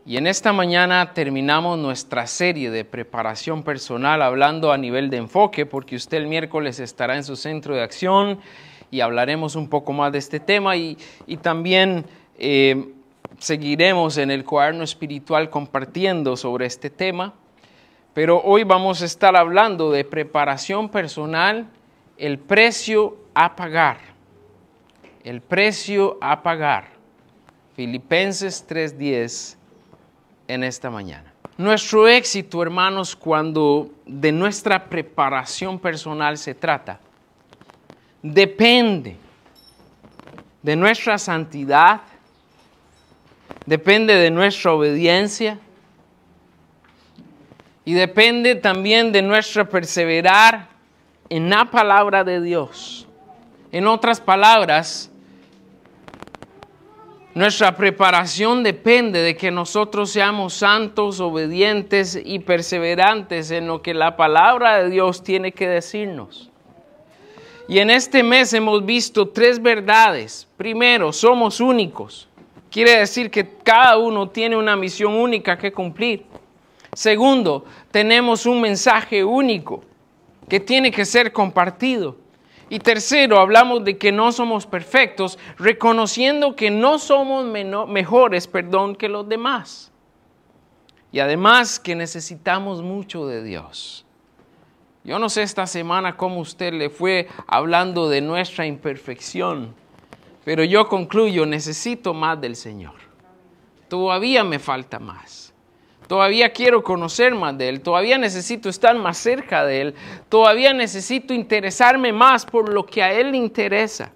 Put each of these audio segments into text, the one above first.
Y en esta mañana terminamos nuestra serie de preparación personal hablando a nivel de enfoque, porque usted el miércoles estará en su centro de acción y hablaremos un poco más de este tema y también seguiremos en el cuaderno espiritual compartiendo sobre este tema. Pero hoy vamos a estar hablando de preparación personal, el precio a pagar. El precio a pagar. Filipenses 3:10 en esta mañana. Nuestro éxito, hermanos, cuando de nuestra preparación personal se trata, depende de nuestra santidad, depende de nuestra obediencia y depende también de nuestra perseverar en la palabra de Dios. En otras palabras, nuestra preparación depende de que nosotros seamos santos, obedientes y perseverantes en lo que la palabra de Dios tiene que decirnos. Y en este mes hemos visto 3 verdades. Primero, somos únicos. Quiere decir que cada uno tiene una misión única que cumplir. Segundo, tenemos un mensaje único que tiene que ser compartido. Y tercero, hablamos de que no somos perfectos, reconociendo que no somos mejores que los demás. Y además que necesitamos mucho de Dios. Yo no sé esta semana cómo usted le fue hablando de nuestra imperfección, pero yo concluyo, necesito más del Señor. Todavía me falta más. Todavía quiero conocer más de Él, todavía necesito estar más cerca de Él, todavía necesito interesarme más por lo que a Él le interesa.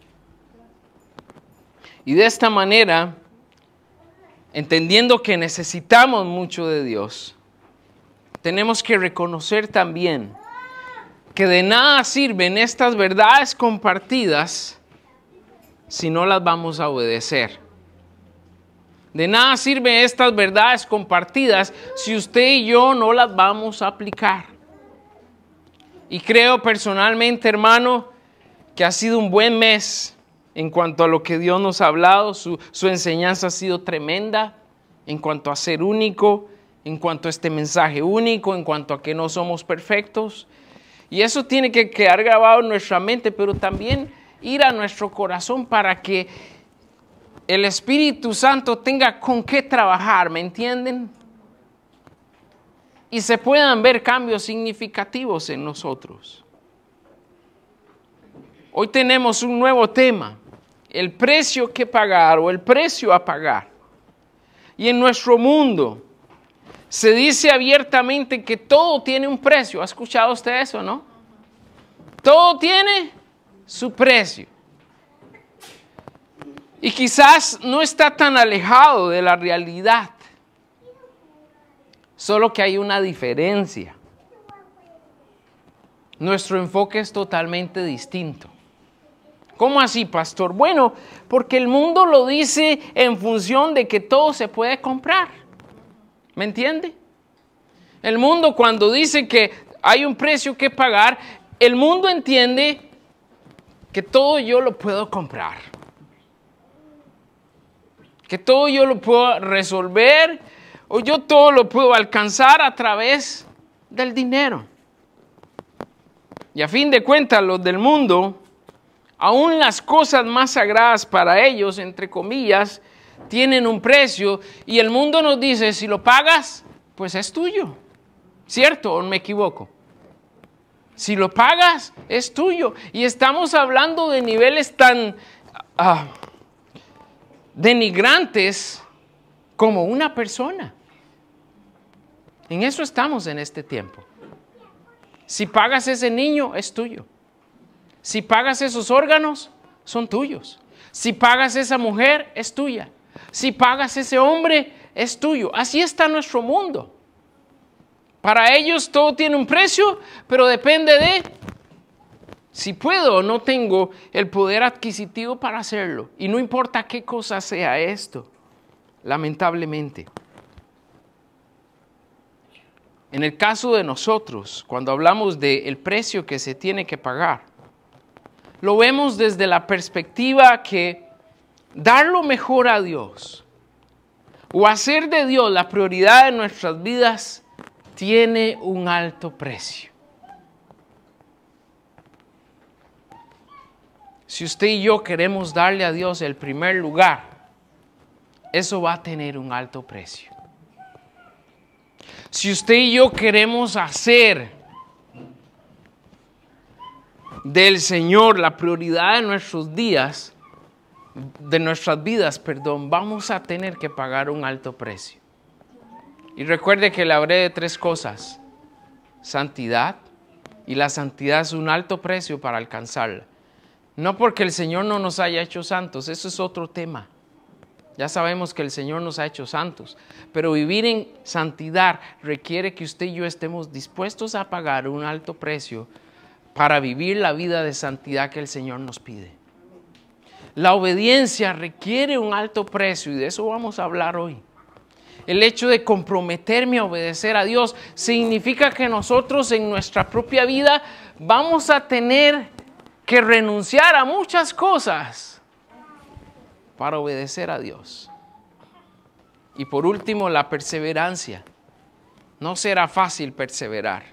Y de esta manera, entendiendo que necesitamos mucho de Dios, tenemos que reconocer también que de nada sirven estas verdades compartidas si no las vamos a obedecer. De nada sirven estas verdades compartidas si usted y yo no las vamos a aplicar. Y creo personalmente, hermano, que ha sido un buen mes en cuanto a lo que Dios nos ha hablado. Su enseñanza ha sido tremenda en cuanto a ser único, en cuanto a este mensaje único, en cuanto a que no somos perfectos. Y eso tiene que quedar grabado en nuestra mente, pero también ir a nuestro corazón para que el Espíritu Santo tenga con qué trabajar, ¿me entienden? Y se puedan ver cambios significativos en nosotros. Hoy tenemos un nuevo tema, el precio que pagar o el precio a pagar. Y en nuestro mundo se dice abiertamente que todo tiene un precio. ¿Ha escuchado usted eso, no? Todo tiene su precio. Y quizás no está tan alejado de la realidad, solo que hay una diferencia. Nuestro enfoque es totalmente distinto. ¿Cómo así, pastor? Bueno, porque el mundo lo dice en función de que todo se puede comprar. ¿Me entiende? El mundo cuando dice que hay un precio que pagar, el mundo entiende que todo yo lo puedo comprar. Que todo yo lo puedo resolver o yo todo lo puedo alcanzar a través del dinero. Y a fin de cuentas, los del mundo, aún las cosas más sagradas para ellos, entre comillas, tienen un precio. Y el mundo nos dice, si lo pagas, pues es tuyo. ¿Cierto o me equivoco? Si lo pagas, es tuyo. Y estamos hablando de niveles tan denigrantes como una persona. En eso estamos en este tiempo. Si pagas ese niño, es tuyo. Si pagas esos órganos, son tuyos. Si pagas esa mujer, es tuya. Si pagas ese hombre, es tuyo. Así está nuestro mundo. Para ellos todo tiene un precio, pero depende de si puedo o no tengo el poder adquisitivo para hacerlo. Y no importa qué cosa sea esto, lamentablemente. En el caso de nosotros, cuando hablamos del precio que se tiene que pagar, lo vemos desde la perspectiva que dar lo mejor a Dios, o hacer de Dios la prioridad de nuestras vidas tiene un alto precio. Si usted y yo queremos darle a Dios el primer lugar, eso va a tener un alto precio. Si usted y yo queremos hacer del Señor la prioridad de nuestros días, de nuestras vidas, vamos a tener que pagar un alto precio. Y recuerde que le hablé de 3 cosas: santidad, y la santidad es un alto precio para alcanzarla. No porque el Señor no nos haya hecho santos, eso es otro tema. Ya sabemos que el Señor nos ha hecho santos, pero vivir en santidad requiere que usted y yo estemos dispuestos a pagar un alto precio para vivir la vida de santidad que el Señor nos pide. La obediencia requiere un alto precio y de eso vamos a hablar hoy. El hecho de comprometerme a obedecer a Dios significa que nosotros en nuestra propia vida vamos a tener que renunciar a muchas cosas para obedecer a Dios. Y por último, la perseverancia. No será fácil perseverar.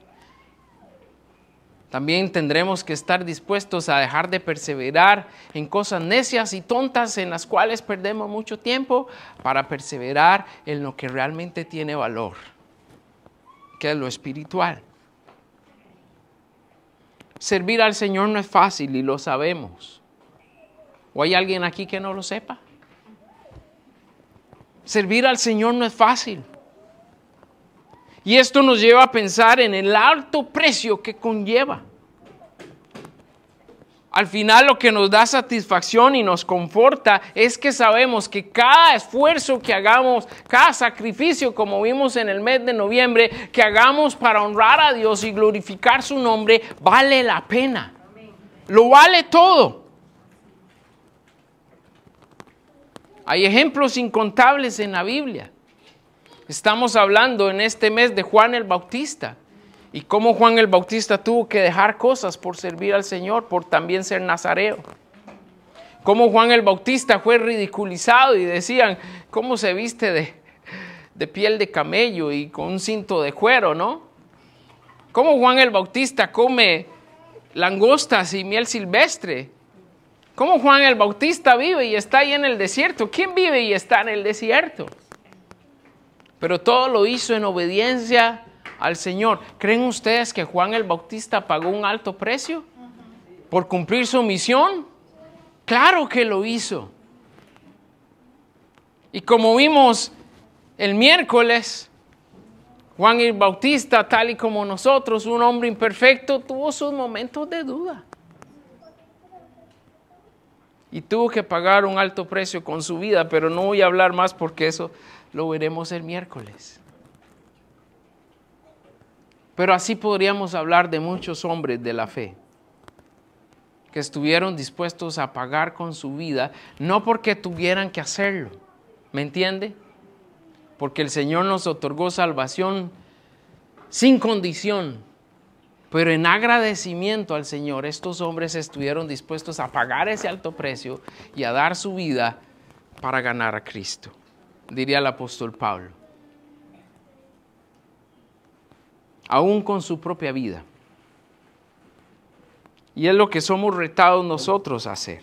También tendremos que estar dispuestos a dejar de perseverar en cosas necias y tontas en las cuales perdemos mucho tiempo para perseverar en lo que realmente tiene valor, que es lo espiritual. Servir al Señor no es fácil y lo sabemos. ¿O hay alguien aquí que no lo sepa? Servir al Señor no es fácil. Y esto nos lleva a pensar en el alto precio que conlleva. Al final lo que nos da satisfacción y nos conforta es que sabemos que cada esfuerzo que hagamos, cada sacrificio, como vimos en el mes de noviembre, que hagamos para honrar a Dios y glorificar su nombre, vale la pena. Lo vale todo. Hay ejemplos incontables en la Biblia. Estamos hablando en este mes de Juan el Bautista y cómo Juan el Bautista tuvo que dejar cosas por servir al Señor, por también ser nazareo. Cómo Juan el Bautista fue ridiculizado y decían, ¿cómo se viste de piel de camello y con un cinto de cuero, no? Cómo Juan el Bautista come langostas y miel silvestre. Cómo Juan el Bautista vive y está ahí en el desierto. ¿Quién vive y está en el desierto? Pero todo lo hizo en obediencia al Señor. ¿Creen ustedes que Juan el Bautista pagó un alto precio por cumplir su misión? Claro que lo hizo. Y como vimos el miércoles, Juan el Bautista, tal y como nosotros, un hombre imperfecto, tuvo sus momentos de duda. Y tuvo que pagar un alto precio con su vida, pero no voy a hablar más porque eso lo veremos el miércoles. Pero así podríamos hablar de muchos hombres de la fe que estuvieron dispuestos a pagar con su vida, no porque tuvieran que hacerlo, ¿me entiende? Porque el Señor nos otorgó salvación sin condición, pero en agradecimiento al Señor, estos hombres estuvieron dispuestos a pagar ese alto precio y a dar su vida para ganar a Cristo, diría el apóstol Pablo. Aún con su propia vida. Y es lo que somos retados nosotros a hacer.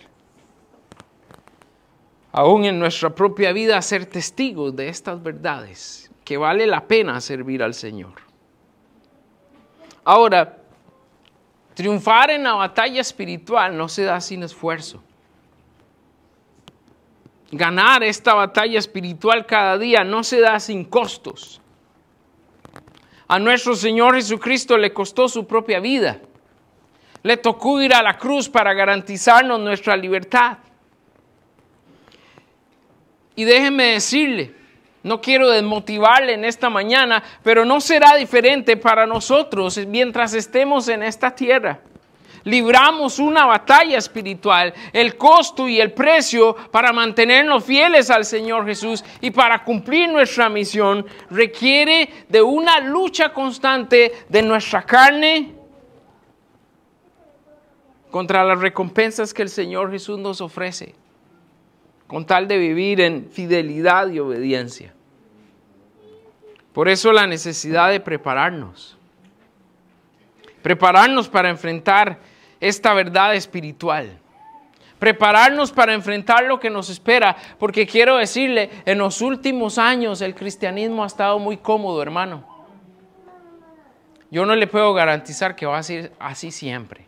Aún en nuestra propia vida, ser testigos de estas verdades, que vale la pena servir al Señor. Ahora, triunfar en la batalla espiritual no se da sin esfuerzo. Ganar esta batalla espiritual cada día no se da sin costos. A nuestro Señor Jesucristo le costó su propia vida. Le tocó ir a la cruz para garantizarnos nuestra libertad. Y déjeme decirle, no quiero desmotivarle en esta mañana, pero no será diferente para nosotros mientras estemos en esta tierra. Libramos una batalla espiritual, el costo y el precio para mantenernos fieles al Señor Jesús y para cumplir nuestra misión requiere de una lucha constante de nuestra carne contra las recompensas que el Señor Jesús nos ofrece, con tal de vivir en fidelidad y obediencia. Por eso la necesidad de prepararnos. Prepararnos para enfrentar esta verdad espiritual. Prepararnos para enfrentar lo que nos espera. Porque quiero decirle, en los últimos años el cristianismo ha estado muy cómodo, hermano. Yo no le puedo garantizar que va a ser así siempre.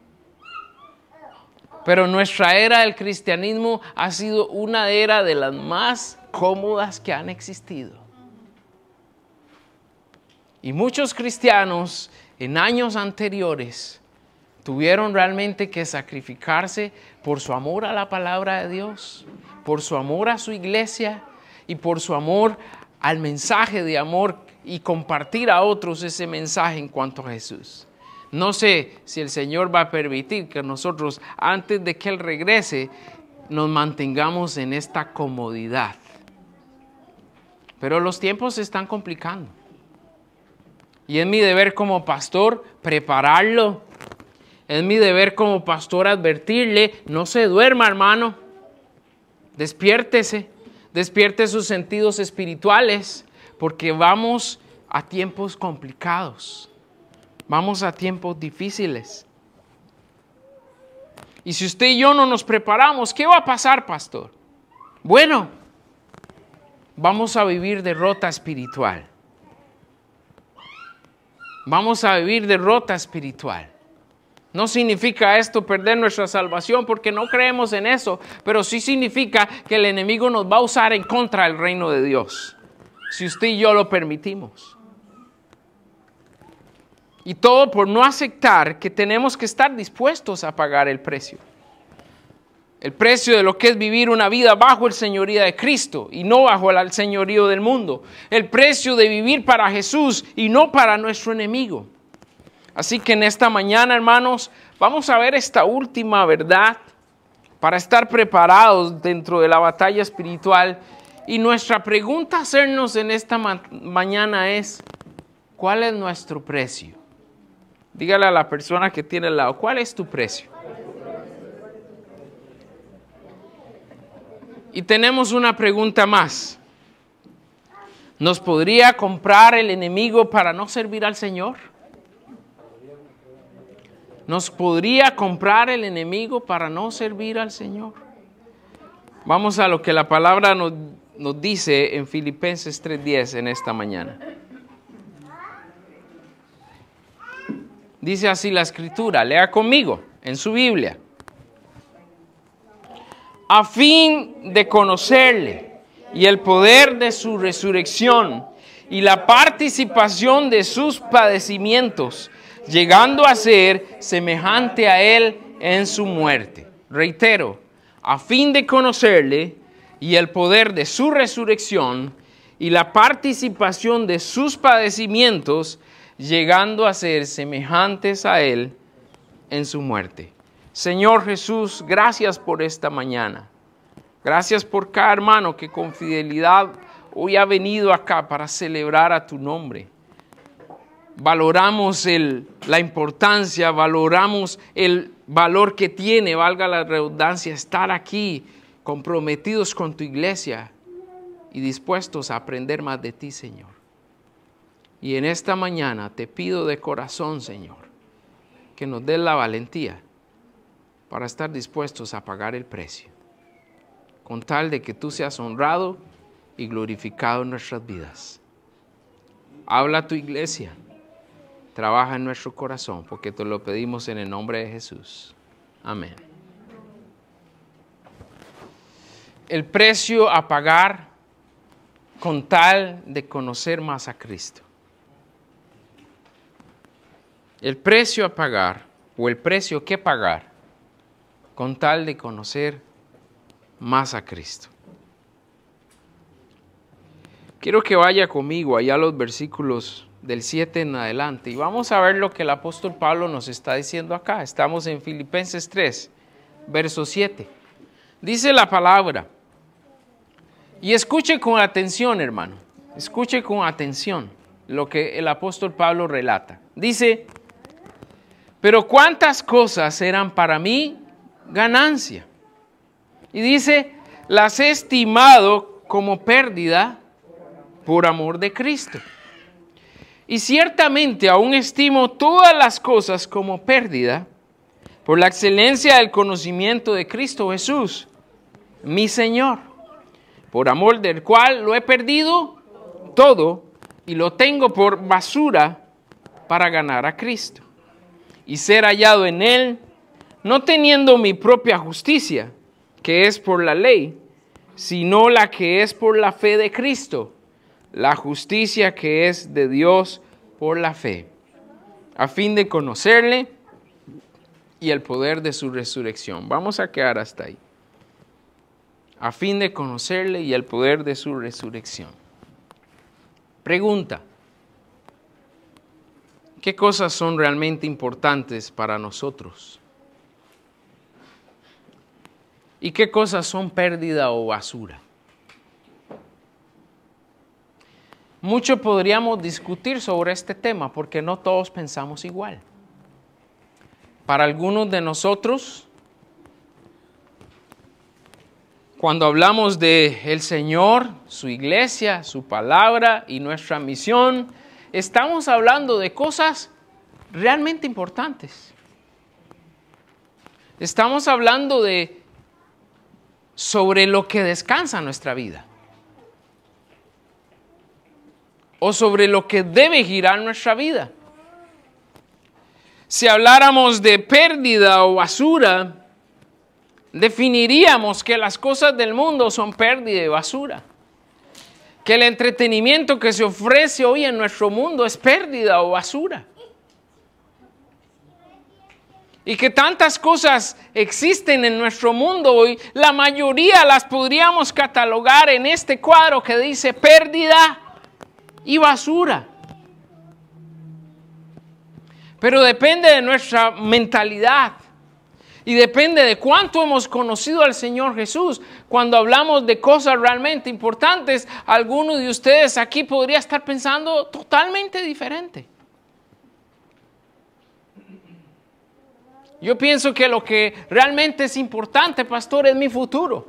Pero nuestra era del cristianismo ha sido una era de las más cómodas que han existido. Y muchos cristianos en años anteriores tuvieron realmente que sacrificarse por su amor a la palabra de Dios, por su amor a su iglesia y por su amor al mensaje de amor y compartir a otros ese mensaje en cuanto a Jesús. No sé si el Señor va a permitir que nosotros, antes de que Él regrese, nos mantengamos en esta comodidad. Pero los tiempos se están complicando. Y es mi deber como pastor prepararlo. Es mi deber como pastor advertirle, no se duerma, hermano. Despiértese, despierte sus sentidos espirituales, porque vamos a tiempos complicados. Vamos a tiempos difíciles. Y si usted y yo no nos preparamos, ¿qué va a pasar, pastor? Bueno, vamos a vivir derrota espiritual. Vamos a vivir derrota espiritual. No significa esto perder nuestra salvación porque no creemos en eso, pero sí significa que el enemigo nos va a usar en contra del reino de Dios, si usted y yo lo permitimos. Y todo por no aceptar que tenemos que estar dispuestos a pagar el precio. El precio de lo que es vivir una vida bajo el señorío de Cristo y no bajo el señorío del mundo. El precio de vivir para Jesús y no para nuestro enemigo. Así que en esta mañana, hermanos, vamos a ver esta última verdad para estar preparados dentro de la batalla espiritual. Y nuestra pregunta a hacernos en esta mañana es, ¿cuál es nuestro precio? Dígale a la persona que tiene al lado, ¿cuál es tu precio? Y tenemos una pregunta más. ¿Nos podría comprar el enemigo para no servir al Señor? ¿Nos podría comprar el enemigo para no servir al Señor? Vamos a lo que la palabra nos dice en Filipenses 3:10 en esta mañana. Dice así la Escritura, lea conmigo en su Biblia. A fin de conocerle y el poder de su resurrección y la participación de sus padecimientos, llegando a ser semejante a él en su muerte. Reitero, a fin de conocerle y el poder de su resurrección y la participación de sus padecimientos, llegando a ser semejantes a él en su muerte. Señor Jesús, gracias por esta mañana. Gracias por cada hermano que con fidelidad hoy ha venido acá para celebrar a tu nombre. Valoramos la importancia, valoramos el valor que tiene, valga la redundancia, estar aquí comprometidos con tu iglesia y dispuestos a aprender más de ti, Señor. Y en esta mañana te pido de corazón, Señor, que nos des la valentía para estar dispuestos a pagar el precio, con tal de que tú seas honrado y glorificado en nuestras vidas. Habla a tu iglesia, trabaja en nuestro corazón, porque te lo pedimos en el nombre de Jesús. Amén. El precio a pagar con tal de conocer más a Cristo. El precio a pagar, o el precio que pagar, con tal de conocer más a Cristo. Quiero que vaya conmigo allá a los versículos del 7 en adelante y vamos a ver lo que el apóstol Pablo nos está diciendo acá. Estamos en Filipenses 3, verso 7. Dice la palabra, y escuche con atención, hermano, escuche con atención lo que el apóstol Pablo relata. Dice, pero cuántas cosas eran para mí ganancia. Y dice, las he estimado como pérdida por amor de Cristo. Y ciertamente aún estimo todas las cosas como pérdida por la excelencia del conocimiento de Cristo Jesús, mi Señor, por amor del cual lo he perdido todo y lo tengo por basura para ganar a Cristo y ser hallado en Él, no teniendo mi propia justicia, que es por la ley, sino la que es por la fe de Cristo, la justicia que es de Dios por la fe, a fin de conocerle y el poder de su resurrección. Vamos a quedar hasta ahí. A fin de conocerle y el poder de su resurrección. Pregunta: ¿qué cosas son realmente importantes para nosotros? ¿Y qué cosas son pérdida o basura? Mucho podríamos discutir sobre este tema porque no todos pensamos igual. Para algunos de nosotros, cuando hablamos de el Señor, su iglesia, su palabra y nuestra misión, estamos hablando de cosas realmente importantes. Estamos hablando sobre lo que descansa nuestra vida. O sobre lo que debe girar nuestra vida. Si habláramos de pérdida o basura, definiríamos que las cosas del mundo son pérdida y basura. Que el entretenimiento que se ofrece hoy en nuestro mundo es pérdida o basura. Y que tantas cosas existen en nuestro mundo hoy, la mayoría las podríamos catalogar en este cuadro que dice pérdida y basura. Pero depende de nuestra mentalidad y depende de cuánto hemos conocido al Señor Jesús. Cuando hablamos de cosas realmente importantes, alguno de ustedes aquí podría estar pensando totalmente diferente. Yo pienso que lo que realmente es importante, pastor, es mi futuro.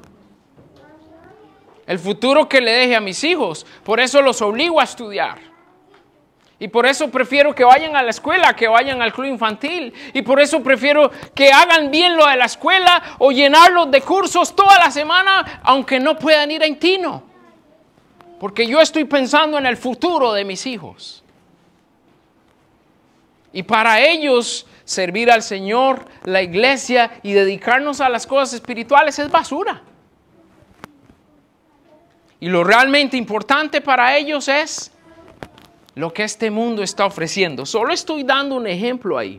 El futuro que le deje a mis hijos. Por eso los obligo a estudiar. Y por eso prefiero que vayan a la escuela, que vayan al club infantil. Y por eso prefiero que hagan bien lo de la escuela o llenarlos de cursos toda la semana, aunque no puedan ir a Intino. Porque yo estoy pensando en el futuro de mis hijos. Y para ellos, servir al Señor, la iglesia y dedicarnos a las cosas espirituales es basura. Y lo realmente importante para ellos es lo que este mundo está ofreciendo. Solo estoy dando un ejemplo ahí.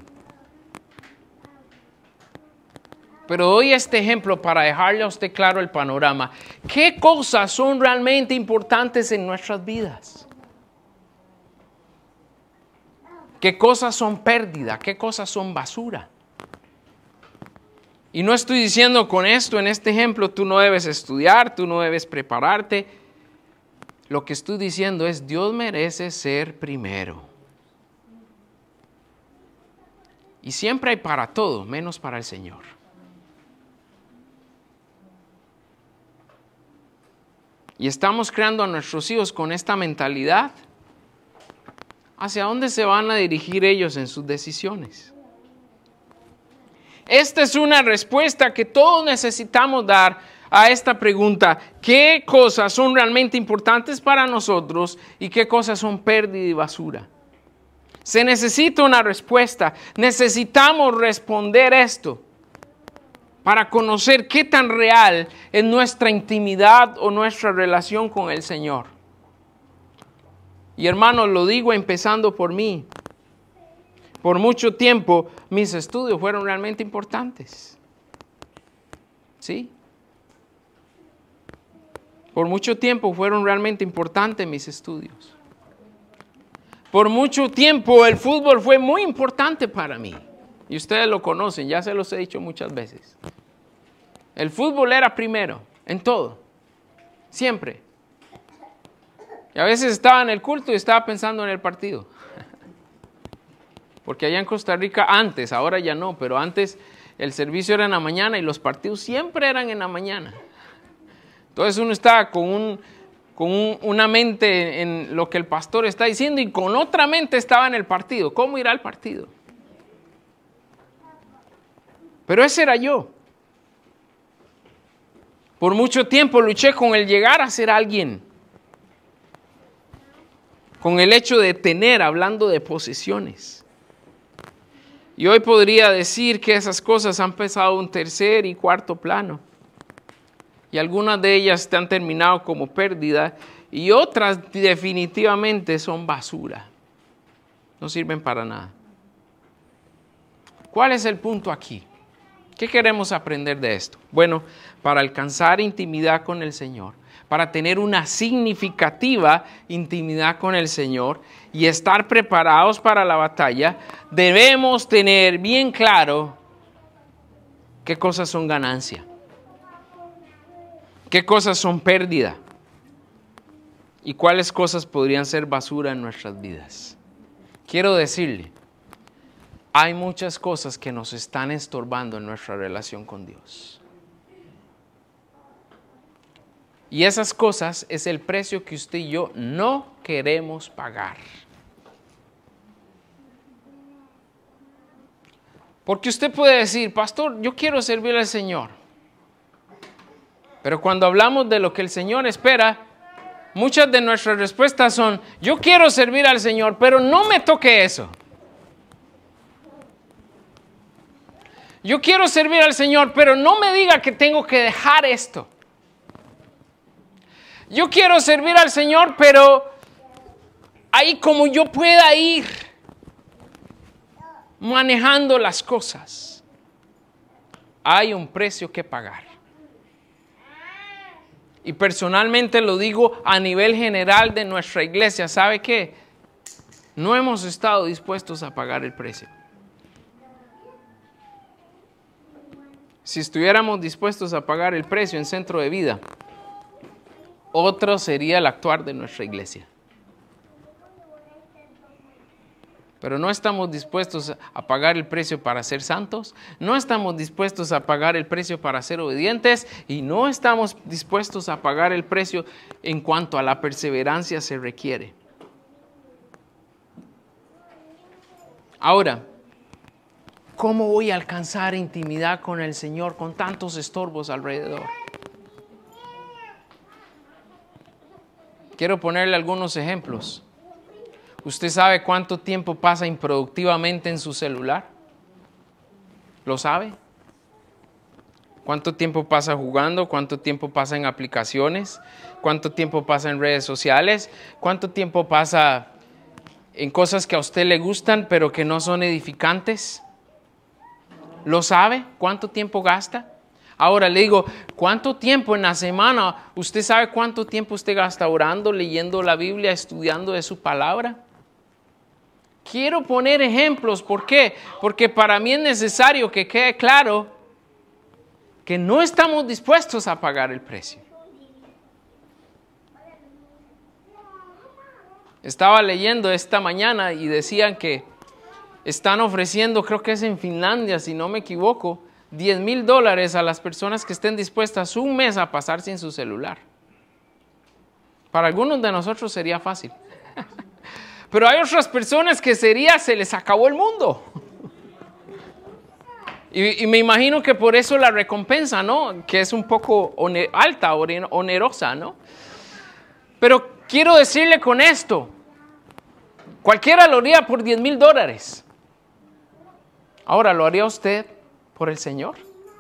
Pero doy este ejemplo para dejarle a usted claro el panorama. ¿Qué cosas son realmente importantes en nuestras vidas? ¿Qué cosas son pérdida? ¿Qué cosas son basura? Y no estoy diciendo con esto, en este ejemplo, tú no debes estudiar, tú no debes prepararte. Lo que estoy diciendo es, Dios merece ser primero. Y siempre hay para todo, menos para el Señor. Y estamos creando a nuestros hijos con esta mentalidad. ¿Hacia dónde se van a dirigir ellos en sus decisiones? Esta es una respuesta que todos necesitamos dar a esta pregunta. ¿Qué cosas son realmente importantes para nosotros y qué cosas son pérdida y basura? Se necesita una respuesta. Necesitamos responder esto para conocer qué tan real es nuestra intimidad o nuestra relación con el Señor. Y hermanos, lo digo empezando por mí. Por mucho tiempo mis estudios fueron realmente importantes. ¿Sí? Por mucho tiempo fueron realmente importantes mis estudios. Por mucho tiempo el fútbol fue muy importante para mí. Y ustedes lo conocen, ya se los he dicho muchas veces. El fútbol era primero, en todo. Siempre. Y a veces estaba en el culto y estaba pensando en el partido. Porque allá en Costa Rica antes, ahora ya no, pero antes el servicio era en la mañana y los partidos siempre eran en la mañana. Entonces uno estaba con una mente en lo que el pastor está diciendo y con otra mente estaba en el partido. ¿Cómo irá al partido? Pero ese era yo. Por mucho tiempo luché con el llegar a ser alguien. Con el hecho de tener, hablando de posesiones. Y hoy podría decir que esas cosas han pasado a un tercer y cuarto plano. Y algunas de ellas han terminado como pérdida y otras definitivamente son basura. No sirven para nada. ¿Cuál es el punto aquí? ¿Qué queremos aprender de esto? Bueno, para alcanzar intimidad con el Señor, para tener una significativa intimidad con el Señor y estar preparados para la batalla, debemos tener bien claro qué cosas son ganancia, qué cosas son pérdida y cuáles cosas podrían ser basura en nuestras vidas. Quiero decirle, hay muchas cosas que nos están estorbando en nuestra relación con Dios. Y esas cosas es el precio que usted y yo no queremos pagar. Porque usted puede decir, pastor, yo quiero servir al Señor. Pero cuando hablamos de lo que el Señor espera, muchas de nuestras respuestas son, yo quiero servir al Señor, pero no me toque eso. Yo quiero servir al Señor, pero no me diga que tengo que dejar esto. Yo quiero servir al Señor, pero ahí como yo pueda ir manejando las cosas, hay un precio que pagar. Y personalmente lo digo a nivel general de nuestra iglesia. ¿Sabe qué? No hemos estado dispuestos a pagar el precio. Si estuviéramos dispuestos a pagar el precio en Centro de Vida, otro sería el actuar de nuestra iglesia. Pero no estamos dispuestos a pagar el precio para ser santos, no estamos dispuestos a pagar el precio para ser obedientes y no estamos dispuestos a pagar el precio en cuanto a la perseverancia se requiere. Ahora, ¿cómo voy a alcanzar intimidad con el Señor con tantos estorbos alrededor? Quiero ponerle algunos ejemplos. ¿Usted sabe cuánto tiempo pasa improductivamente en su celular? ¿Lo sabe? ¿Cuánto tiempo pasa jugando? ¿Cuánto tiempo pasa en aplicaciones? ¿Cuánto tiempo pasa en redes sociales? ¿Cuánto tiempo pasa en cosas que a usted le gustan pero que no son edificantes? ¿Lo sabe? ¿Cuánto tiempo gasta? Ahora le digo, ¿cuánto tiempo en la semana? ¿Usted sabe cuánto tiempo usted gasta orando, leyendo la Biblia, estudiando de su palabra? Quiero poner ejemplos. ¿Por qué? Porque para mí es necesario que quede claro que no estamos dispuestos a pagar el precio. Estaba leyendo esta mañana y decían que están ofreciendo, creo que es en Finlandia, si no me equivoco, $10,000 a las personas que estén dispuestas un mes a pasar sin su celular. Para algunos de nosotros sería fácil. Pero hay otras personas que se les acabó el mundo. Y me imagino que por eso la recompensa, ¿no? Que es un poco alta, onerosa, ¿no? Pero quiero decirle con esto, cualquiera lo haría por $10,000. Ahora, ¿lo haría usted por el Señor?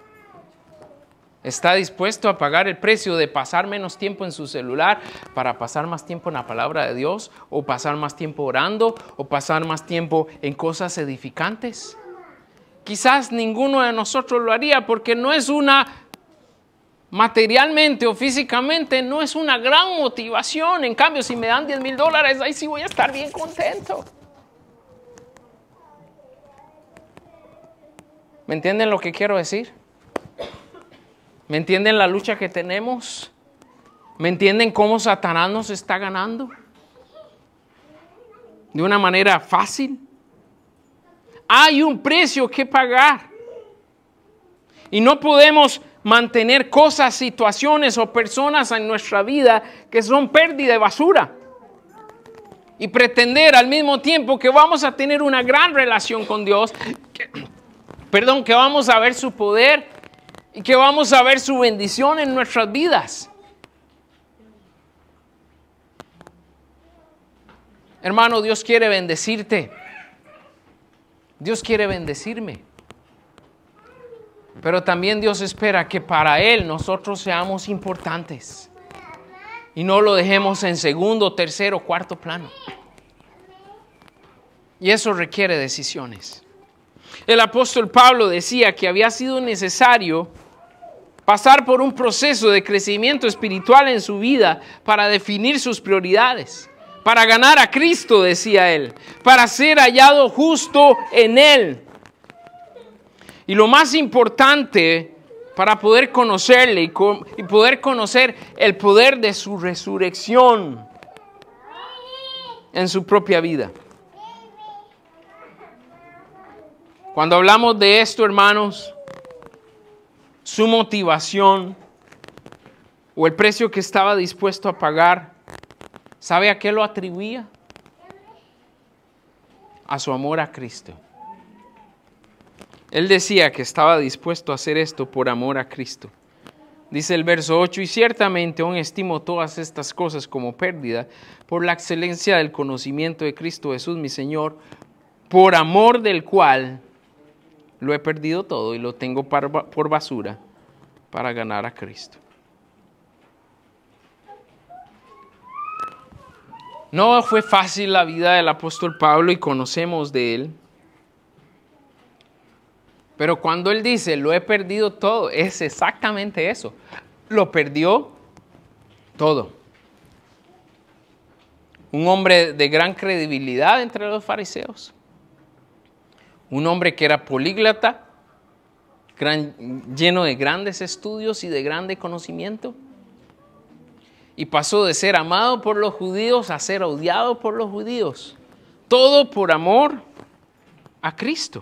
¿Está dispuesto a pagar el precio de pasar menos tiempo en su celular para pasar más tiempo en la palabra de Dios? ¿O pasar más tiempo orando? ¿O pasar más tiempo en cosas edificantes? Quizás ninguno de nosotros lo haría porque no es materialmente o físicamente, no es una gran motivación. En cambio, si me dan $10,000, ahí sí voy a estar bien contento. ¿Me entienden lo que quiero decir? ¿Me entienden la lucha que tenemos? ¿Me entienden cómo Satanás nos está ganando? De una manera fácil. Hay un precio que pagar. Y no podemos mantener cosas, situaciones o personas en nuestra vida que son pérdida de basura. Y pretender al mismo tiempo que vamos a tener una gran relación con Dios, que vamos a ver su poder y que vamos a ver su bendición en nuestras vidas. Hermano, Dios quiere bendecirte. Dios quiere bendecirme. Pero también Dios espera que para Él nosotros seamos importantes. Y no lo dejemos en segundo, tercero, cuarto plano. Y eso requiere decisiones. El apóstol Pablo decía que había sido necesario pasar por un proceso de crecimiento espiritual en su vida para definir sus prioridades. Para ganar a Cristo, decía él, para ser hallado justo en Él. Y lo más importante para poder conocerle y poder conocer el poder de su resurrección en su propia vida. Cuando hablamos de esto, hermanos, su motivación o el precio que estaba dispuesto a pagar, ¿sabe a qué lo atribuía? A su amor a Cristo. Él decía que estaba dispuesto a hacer esto por amor a Cristo. Dice el verso 8, y ciertamente aún estimo todas estas cosas como pérdida por la excelencia del conocimiento de Cristo Jesús, mi Señor, por amor del cual lo he perdido todo y lo tengo por basura para ganar a Cristo. No fue fácil la vida del apóstol Pablo y conocemos de él. Pero cuando él dice, lo he perdido todo, es exactamente eso. Lo perdió todo. Un hombre de gran credibilidad entre los fariseos. Un hombre que era políglota, lleno de grandes estudios y de grande conocimiento. Y pasó de ser amado por los judíos a ser odiado por los judíos. Todo por amor a Cristo.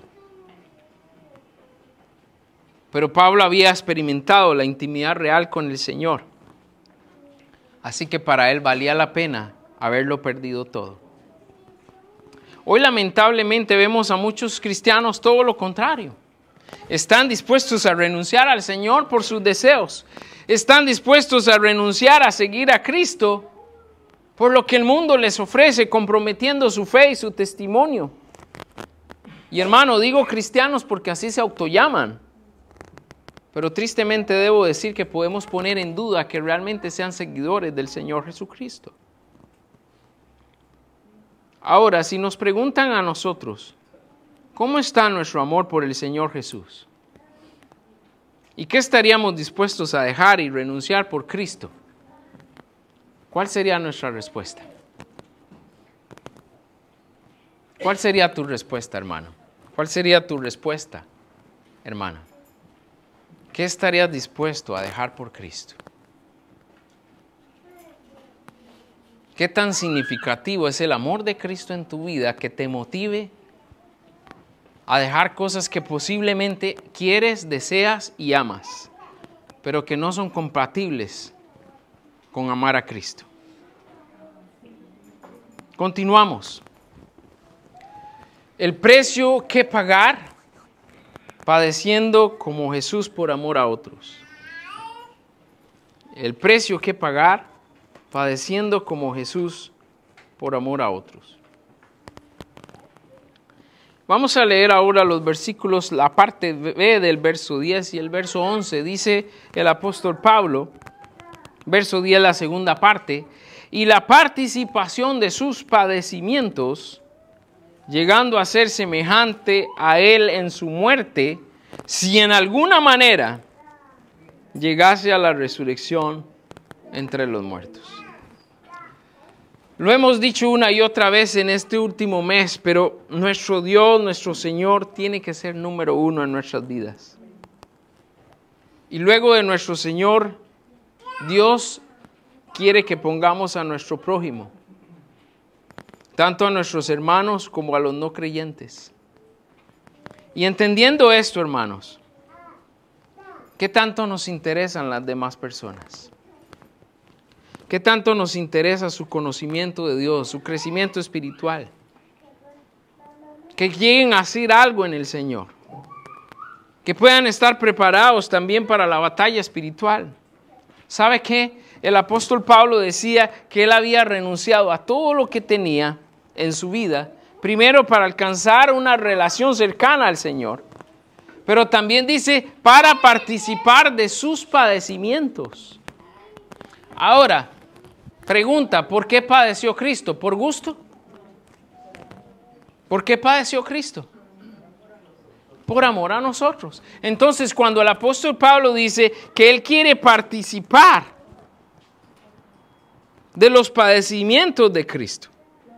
Pero Pablo había experimentado la intimidad real con el Señor. Así que para él valía la pena haberlo perdido todo. Hoy lamentablemente vemos a muchos cristianos todo lo contrario. Están dispuestos a renunciar al Señor por sus deseos. Están dispuestos a renunciar a seguir a Cristo por lo que el mundo les ofrece, comprometiendo su fe y su testimonio. Y hermano, digo cristianos porque así se autollaman. Pero tristemente debo decir que podemos poner en duda que realmente sean seguidores del Señor Jesucristo. Ahora, si nos preguntan a nosotros, ¿cómo está nuestro amor por el Señor Jesús? ¿Y qué estaríamos dispuestos a dejar y renunciar por Cristo? ¿Cuál sería nuestra respuesta? ¿Cuál sería tu respuesta, hermano? ¿Cuál sería tu respuesta, hermana? ¿Qué estarías dispuesto a dejar por Cristo? ¿Qué tan significativo es el amor de Cristo en tu vida que te motive a dejar cosas que posiblemente quieres, deseas y amas, pero que no son compatibles con amar a Cristo? Continuamos. El precio que pagar padeciendo como Jesús por amor a otros. El precio que pagar padeciendo como Jesús por amor a otros. Vamos a leer ahora los versículos, la parte B del verso 10 y el verso 11. Dice el apóstol Pablo, verso 10, la segunda parte, y la participación de sus padecimientos, llegando a ser semejante a Él en su muerte, si en alguna manera llegase a la resurrección entre los muertos. Lo hemos dicho una y otra vez en este último mes, pero nuestro Dios, nuestro Señor, tiene que ser número uno en nuestras vidas. Y luego de nuestro Señor, Dios quiere que pongamos a nuestro prójimo, tanto a nuestros hermanos como a los no creyentes. Y entendiendo esto, hermanos, ¿Qué tanto nos interesan las demás personas? ¿Qué tanto nos interesa su conocimiento de Dios, su crecimiento espiritual? Que lleguen a hacer algo en el Señor. Que puedan estar preparados también para la batalla espiritual. ¿Sabe qué? El apóstol Pablo decía que él había renunciado a todo lo que tenía en su vida, primero para alcanzar una relación cercana al Señor, pero también dice para participar de sus padecimientos. Ahora, pregunta, ¿por qué padeció Cristo? ¿Por gusto? ¿Por qué padeció Cristo? Por amor a nosotros. Entonces, cuando el apóstol Pablo dice que él quiere participar de los padecimientos de Cristo,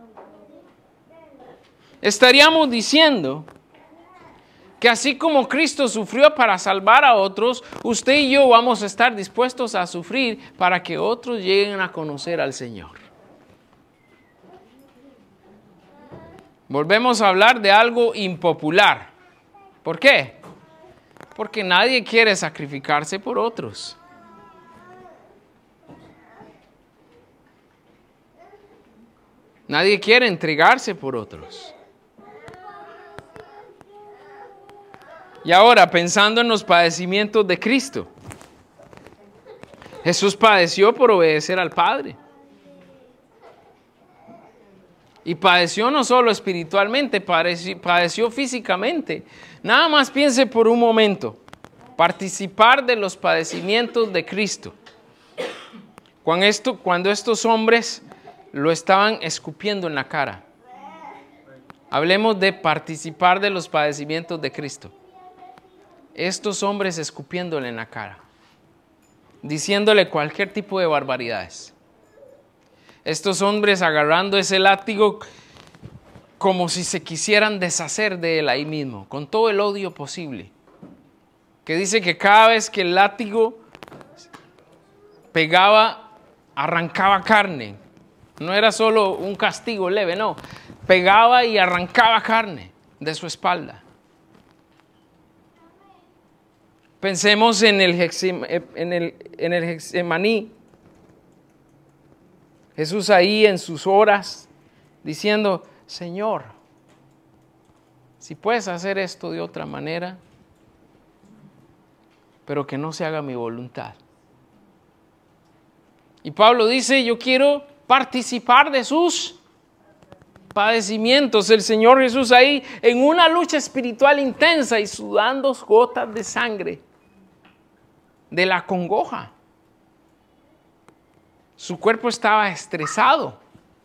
estaríamos diciendo que así como Cristo sufrió para salvar a otros, usted y yo vamos a estar dispuestos a sufrir para que otros lleguen a conocer al Señor. Volvemos a hablar de algo impopular. ¿Por qué? Porque nadie quiere sacrificarse por otros. Nadie quiere entregarse por otros. Y ahora, pensando en los padecimientos de Cristo, Jesús padeció por obedecer al Padre. Y padeció no solo espiritualmente, padeció físicamente. Nada más piense por un momento, participar de los padecimientos de Cristo. Cuando estos hombres lo estaban escupiendo en la cara. Hablemos de participar de los padecimientos de Cristo. Estos hombres escupiéndole en la cara, diciéndole cualquier tipo de barbaridades. Estos hombres agarrando ese látigo como si se quisieran deshacer de él ahí mismo, con todo el odio posible. Que dice que cada vez que el látigo pegaba, arrancaba carne. No era solo un castigo leve, no. Pegaba y arrancaba carne de su espalda. Pensemos en el Getsemaní. Jesús ahí en sus horas diciendo, Señor, si puedes hacer esto de otra manera, pero que no se haga mi voluntad. Y Pablo dice, yo quiero participar de sus padecimientos. El Señor Jesús ahí en una lucha espiritual intensa y sudando gotas de sangre de la congoja. Su cuerpo estaba estresado.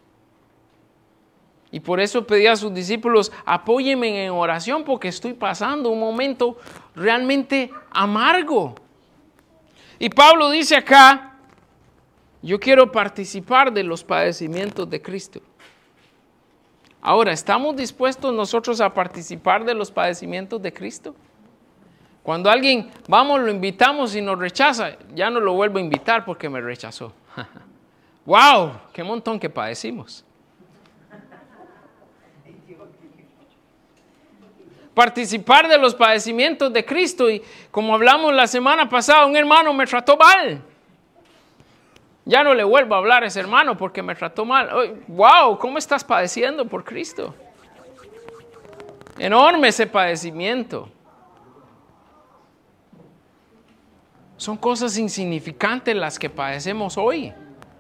Y por eso pedía a sus discípulos, apóyenme en oración porque estoy pasando un momento realmente amargo. Y Pablo dice acá, yo quiero participar de los padecimientos de Cristo. Ahora, ¿estamos dispuestos nosotros a participar de los padecimientos de Cristo? Cuando alguien, vamos, lo invitamos y nos rechaza, ya no lo vuelvo a invitar porque me rechazó. ¡Wow! ¡Qué montón que padecimos! Participar de los padecimientos de Cristo. Y como hablamos la semana pasada, un hermano me trató mal. Ya no le vuelvo a hablar a ese hermano porque me trató mal. ¡Wow! ¿Cómo estás padeciendo por Cristo? Enorme ese padecimiento. Son cosas insignificantes las que padecemos hoy.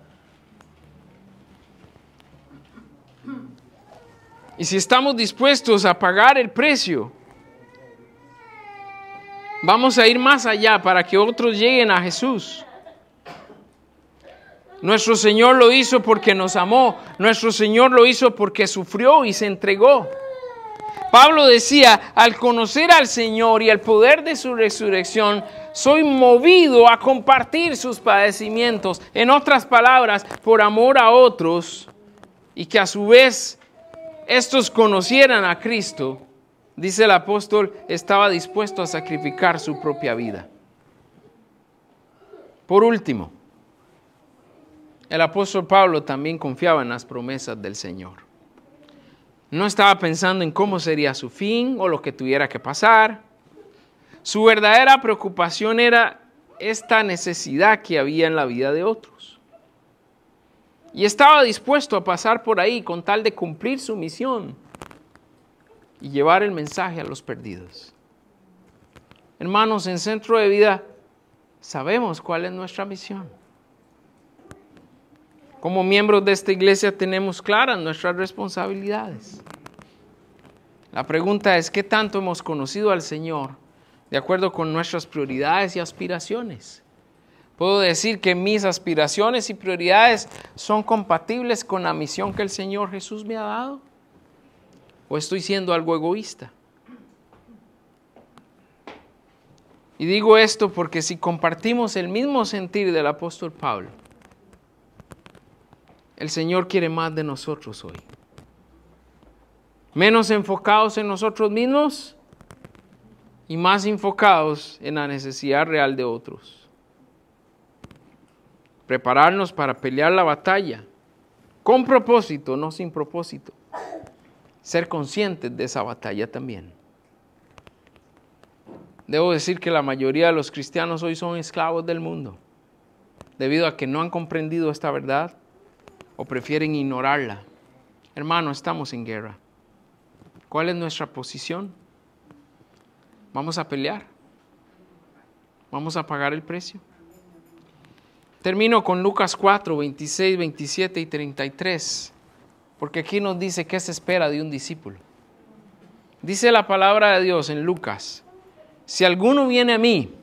Y si estamos dispuestos a pagar el precio, vamos a ir más allá para que otros lleguen a Jesús. Nuestro Señor lo hizo porque nos amó. Nuestro Señor lo hizo porque sufrió y se entregó. Pablo decía, al conocer al Señor y el poder de su resurrección, soy movido a compartir sus padecimientos. En otras palabras, por amor a otros y que a su vez estos conocieran a Cristo, dice el apóstol, estaba dispuesto a sacrificar su propia vida. Por último, el apóstol Pablo también confiaba en las promesas del Señor. No estaba pensando en cómo sería su fin o lo que tuviera que pasar. Su verdadera preocupación era esta necesidad que había en la vida de otros. Y estaba dispuesto a pasar por ahí con tal de cumplir su misión y llevar el mensaje a los perdidos. Hermanos, en Centro de Vida sabemos cuál es nuestra misión. Como miembros de esta iglesia tenemos claras nuestras responsabilidades. La pregunta es, ¿qué tanto hemos conocido al Señor de acuerdo con nuestras prioridades y aspiraciones? Puedo decir que mis aspiraciones y prioridades son compatibles con la misión que el Señor Jesús me ha dado. ¿O estoy siendo algo egoísta? Y digo esto porque si compartimos el mismo sentir del apóstol Pablo, el Señor quiere más de nosotros hoy. Menos enfocados en nosotros mismos y más enfocados en la necesidad real de otros. Prepararnos para pelear la batalla con propósito, no sin propósito. Ser conscientes de esa batalla también. Debo decir que la mayoría de los cristianos hoy son esclavos del mundo, debido a que no han comprendido esta verdad o prefieren ignorarla. Hermano, estamos en guerra. ¿Cuál es nuestra posición? ¿Vamos a pelear? ¿Vamos a pagar el precio? Termino con Lucas 4, 26, 27 y 33, porque aquí nos dice qué se espera de un discípulo. Dice la palabra de Dios en Lucas: si alguno viene a mí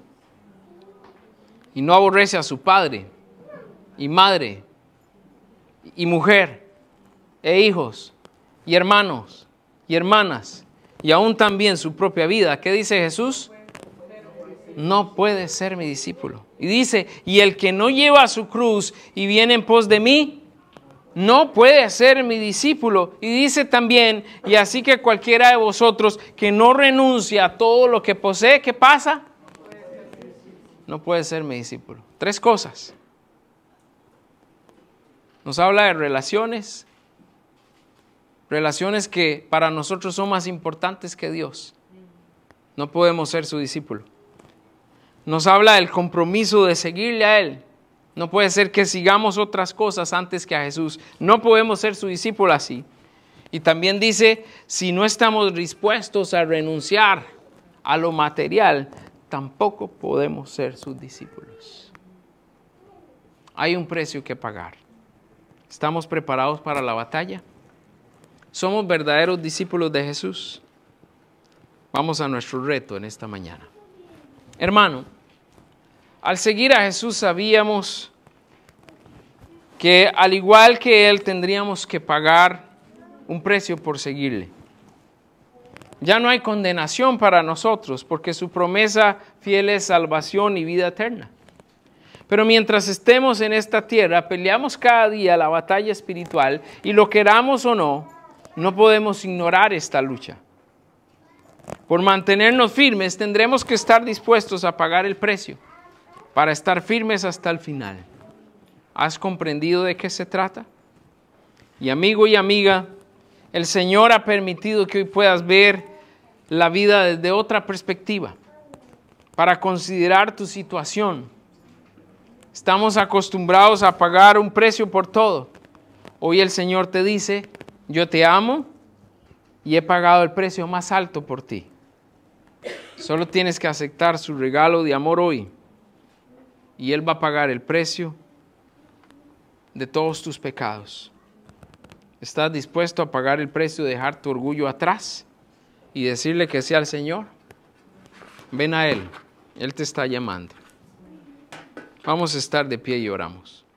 y no aborrece a su padre y madre y mujer e hijos y hermanos y hermanas y aún también su propia vida, ¿qué dice Jesús? No puede ser mi discípulo. Y dice, y el que no lleva su cruz y viene en pos de mí, no puede ser mi discípulo. Y dice también, y así que cualquiera de vosotros que no renuncia a todo lo que posee, ¿qué pasa? No puede ser mi discípulo. 3 cosas. Nos habla de relaciones que para nosotros son más importantes que Dios. No podemos ser su discípulo. Nos habla del compromiso de seguirle a Él. No puede ser que sigamos otras cosas antes que a Jesús. No podemos ser su discípulo así. Y también dice, si no estamos dispuestos a renunciar a lo material, tampoco podemos ser sus discípulos. Hay un precio que pagar. ¿Estamos preparados para la batalla? ¿Somos verdaderos discípulos de Jesús? Vamos a nuestro reto en esta mañana. Hermano, al seguir a Jesús sabíamos que al igual que Él tendríamos que pagar un precio por seguirle. Ya no hay condenación para nosotros porque su promesa fiel es salvación y vida eterna. Pero mientras estemos en esta tierra, peleamos cada día la batalla espiritual y lo queramos o no, no podemos ignorar esta lucha. Por mantenernos firmes, tendremos que estar dispuestos a pagar el precio para estar firmes hasta el final. ¿Has comprendido de qué se trata? Y amigo y amiga, el Señor ha permitido que hoy puedas ver la vida desde otra perspectiva, para considerar tu situación. Estamos acostumbrados a pagar un precio por todo. Hoy el Señor te dice, yo te amo y he pagado el precio más alto por ti. Solo tienes que aceptar su regalo de amor hoy y Él va a pagar el precio de todos tus pecados. ¿Estás dispuesto a pagar el precio de dejar tu orgullo atrás y decirle que sí al Señor? Ven a Él, Él te está llamando. Vamos a estar de pie y oramos.